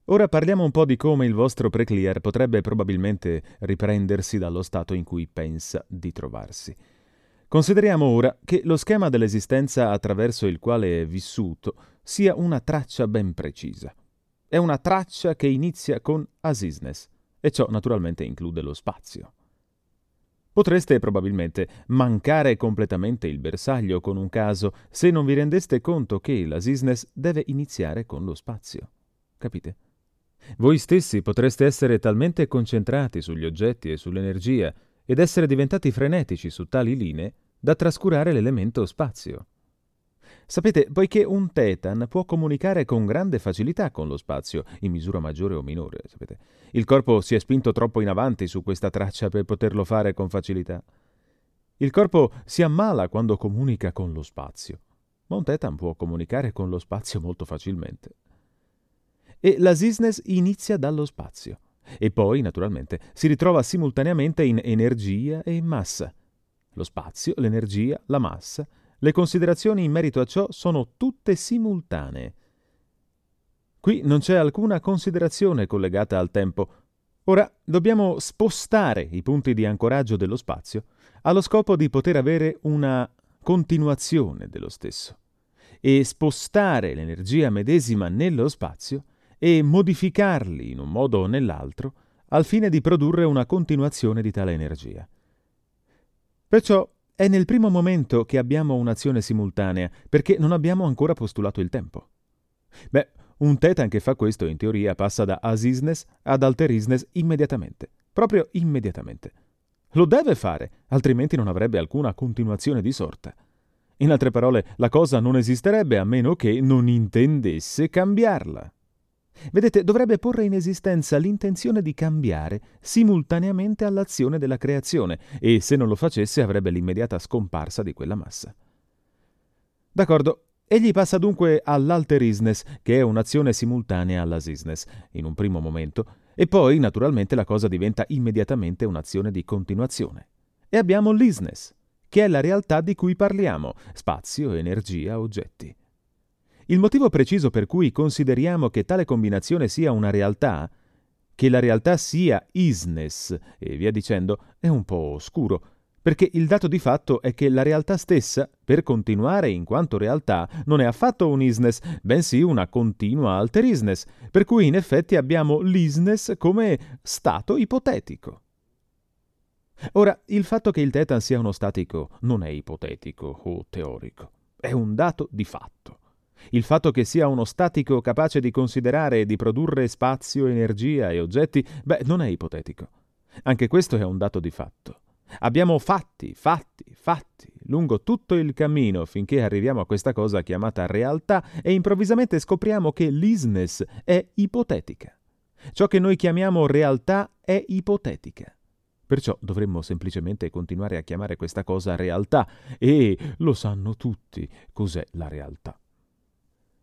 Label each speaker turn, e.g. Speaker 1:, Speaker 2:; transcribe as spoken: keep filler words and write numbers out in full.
Speaker 1: Ora parliamo un po' di come il vostro preclear potrebbe probabilmente riprendersi dallo stato in cui pensa di trovarsi. Consideriamo ora che lo schema dell'esistenza attraverso il quale è vissuto sia una traccia ben precisa. È una traccia che inizia con asisnes, e ciò naturalmente include lo spazio. Potreste probabilmente mancare completamente il bersaglio con un caso se non vi rendeste conto che l'asisnes deve iniziare con lo spazio. Capite? Voi stessi potreste essere talmente concentrati sugli oggetti e sull'energia ed essere diventati frenetici su tali linee da trascurare l'elemento spazio. Sapete, poiché un Tetan può comunicare con grande facilità con lo spazio, in misura maggiore o minore, sapete, il corpo si è spinto troppo in avanti su questa traccia per poterlo fare con facilità. Il corpo si ammala quando comunica con lo spazio, ma un Tetan può comunicare con lo spazio molto facilmente. E l'asisnes inizia dallo spazio, e poi, naturalmente, si ritrova simultaneamente in energia e in massa. Lo spazio, l'energia, la massa. Le considerazioni in merito a ciò sono tutte simultanee. Qui non c'è alcuna considerazione collegata al tempo. Ora dobbiamo spostare i punti di ancoraggio dello spazio allo scopo di poter avere una continuazione dello stesso e spostare l'energia medesima nello spazio e modificarli in un modo o nell'altro al fine di produrre una continuazione di tale energia. Perciò è nel primo momento che abbiamo un'azione simultanea, perché non abbiamo ancora postulato il tempo. Beh, un Tetan che fa questo, in teoria, passa da asisnes ad alterisnes immediatamente. Proprio immediatamente. Lo deve fare, altrimenti non avrebbe alcuna continuazione di sorta. In altre parole, la cosa non esisterebbe a meno che non intendesse cambiarla. Vedete, dovrebbe porre in esistenza l'intenzione di cambiare simultaneamente all'azione della creazione e se non lo facesse avrebbe l'immediata scomparsa di quella massa. D'accordo, egli passa dunque all'alterisnes, che è un'azione simultanea all'asisnes, in un primo momento, e poi naturalmente la cosa diventa immediatamente un'azione di continuazione. E abbiamo l'isnes, che è la realtà di cui parliamo, spazio, energia, oggetti. Il motivo preciso per cui consideriamo che tale combinazione sia una realtà, che la realtà sia isnes e via dicendo, è un po' oscuro, perché il dato di fatto è che la realtà stessa, per continuare in quanto realtà, non è affatto un isnes, bensì una continua alterisnes, per cui in effetti abbiamo l'isnes come stato ipotetico. Ora, il fatto che il Tetan sia uno statico non è ipotetico o teorico, è un dato di fatto. Il fatto che sia uno statico capace di considerare e di produrre spazio, energia e oggetti, beh, non è ipotetico. Anche questo è un dato di fatto. Abbiamo fatti, fatti, fatti, lungo tutto il cammino finché arriviamo a questa cosa chiamata realtà e improvvisamente scopriamo che l'isnes è ipotetica. Ciò che noi chiamiamo realtà è ipotetica. Perciò dovremmo semplicemente continuare a chiamare questa cosa realtà e lo sanno tutti cos'è la realtà.